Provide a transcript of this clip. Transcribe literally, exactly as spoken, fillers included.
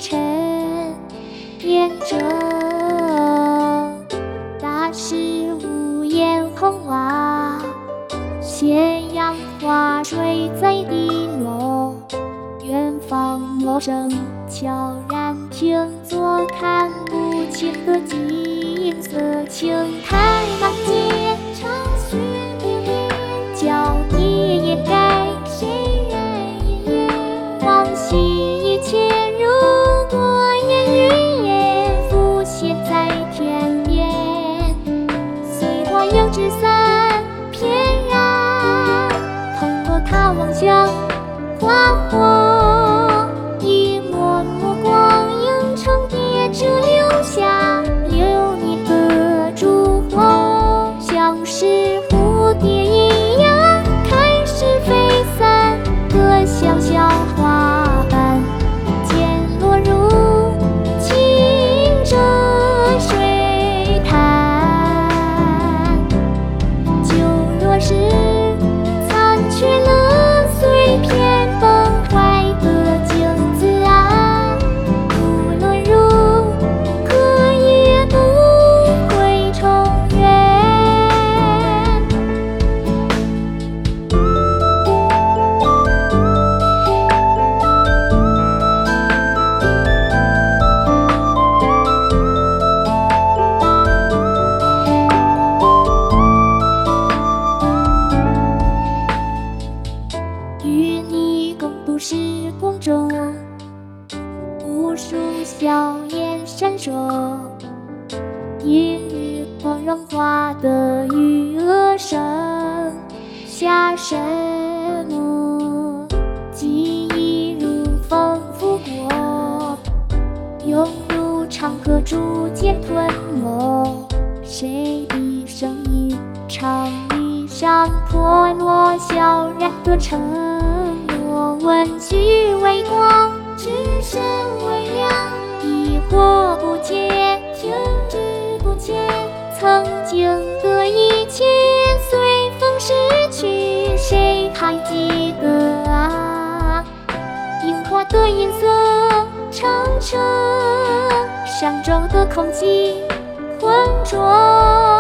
尘验证。大师无言红瓦，斜阳花水在滴落。远方陌生悄然停坐，看不清的景色，青苔满街，长须绵绵，叫你掩盖，谁人一眼？往昔一切，如果烟雨也浮现在天边，随我油纸伞翩然，透过他望向花火，一抹抹光影重叠着留下流年的烛火，像是蝴蝶一样开始飞散，个小小花瓣渐落入清澈水潭。就若是残缺了碎片崩坏的镜子啊，无论如何也不会重圆。与你共度时光中，无数笑颜闪烁，一日光融化的余额剩下什么？记忆如风拂过，涌入长河，逐渐吞没。谁的声音长衣上破落，悄然的承诺，问句微光，只身微亮，疑惑不解，停滞不前。曾经的一切随风逝去，谁还记得啊？樱花的颜色澄澈，上周的空气浑浊。